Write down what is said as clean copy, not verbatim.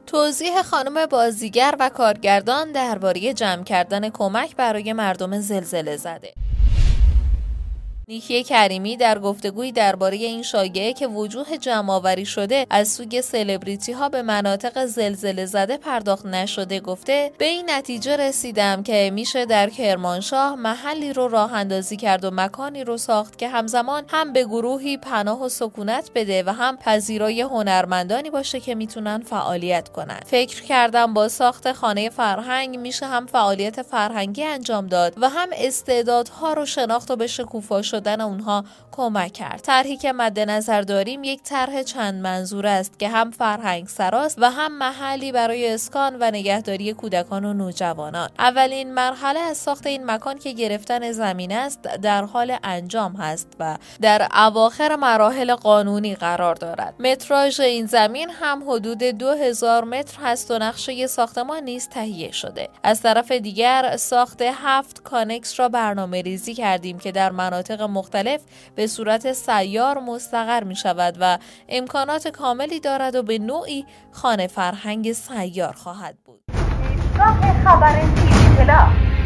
توضیح خانم بازیگر و کارگردان درباره جمع کردن کمک برای مردم زلزله زده. نیکی کریمی در گفتگویی درباره این شایعه که وجوه جمع‌آوری شده از سوی سلبریتی ها به مناطق زلزله زده پرداخت نشده گفته به این نتیجه رسیدم که میشه در کرمانشاه محلی رو راه اندازی کرد و مکانی رو ساخت که همزمان هم به گروهی پناه و سکونت بده و هم پذیرای هنرمندانی باشه که میتونن فعالیت کنن. فکر کردم با ساخت خانه فرهنگ میشه هم فعالیت فرهنگی انجام داد و هم استعدادها رو شناخت و به شکوفا شدن اونها کمک کرد. طرحی که مد نظر داریم یک طرح چند منظوره است که هم فرهنگ سراست و هم محلی برای اسکان و نگهداری کودکان و نوجوانان. اولین مرحله از ساخت این مکان که گرفتن زمین است در حال انجام هست و در اواخر مراحل قانونی قرار دارد. متراژ این زمین هم حدود 2000 متر هست و نقشه ساختمان نیز تهیه شده. از طرف دیگر ساخت 7 کانکس را برنامه‌ریزی کردیم که در مناطق مختلف به صورت سیار مستقر می شود و امکانات کاملی دارد و به نوعی خانه فرهنگ سیار خواهد بود. خبر تیوی